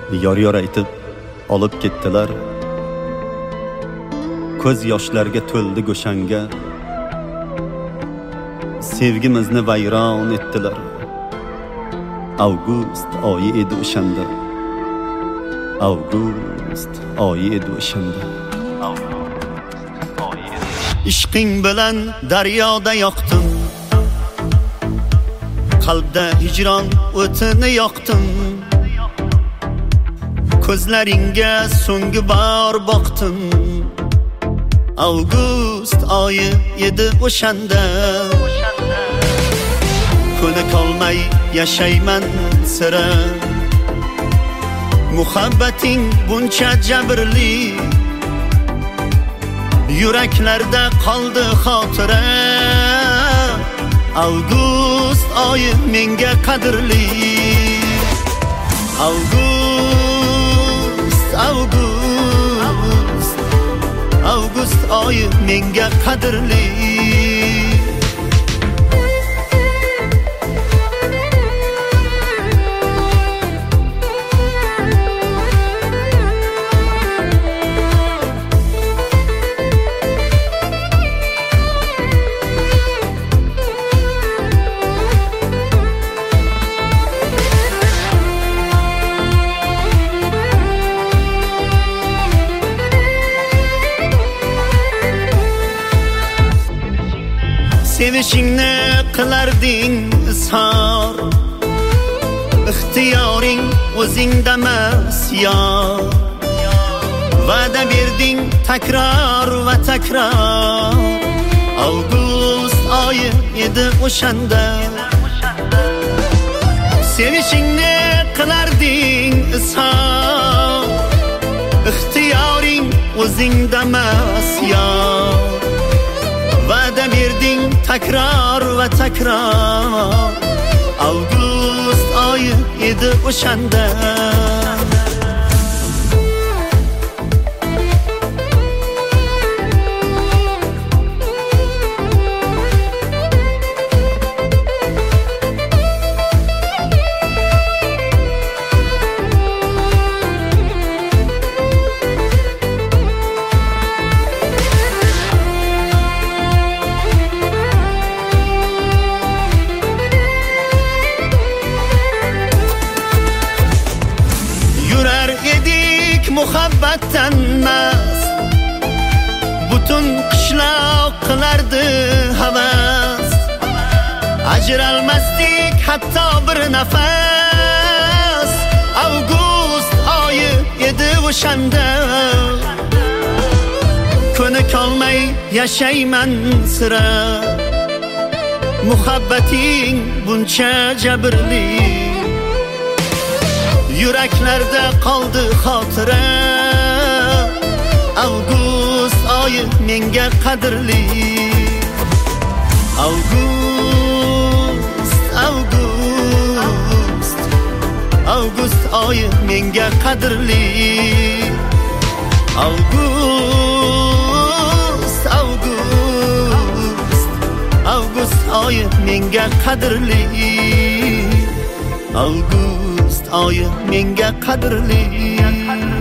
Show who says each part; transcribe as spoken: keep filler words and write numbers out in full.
Speaker 1: yor-yor aytib olib ketdilar. Ko'z yoshlarga to'ldi go'shanga, sevgimizni vayron etdilar. Avgust oyi edi o'shanda, Avgust oyi edi o'shanda. Ishqing bilan daryoda yoqdim, qalbda hijron o'tini yoqdim. Ko'zlaringga so'nggi bor boqdim. Avgust oyi edi o'shanda. Ko'na qolmay yashayman sira, muhabbating buncha jabrli, yuraklarda qoldi xotira. Avgust oyi menga qadrli. Avgust, Avgust, Avgust oyi menga qadrli. Sevishingni qilarding izhor, ixtiyoring o'zingdamas yor. Va'da berding takror va takror. Avgust oyi edi o'shanda. Sevishingni qilarding izhor, ixtiyoring o'zingdamas yor. Va'da berding takror va takror. Avgust oyi edi o'shanda. Muhabbatdan mast, butun qishloq qilardi havas. Ajralmasdik hatto bir nafas. Avgust oyi edi o'shanda. Ko'na qolmay yashayman sira, muhabbating buncha jabrli, yuraklarda qoldi xotira. Avgust oyi menga qadrli. Avgust, Avgust, Avgust oyi menga qadrli. Avgust, Avgust, Avgust oyi menga qadrli. Avgust oyi menga qadrli.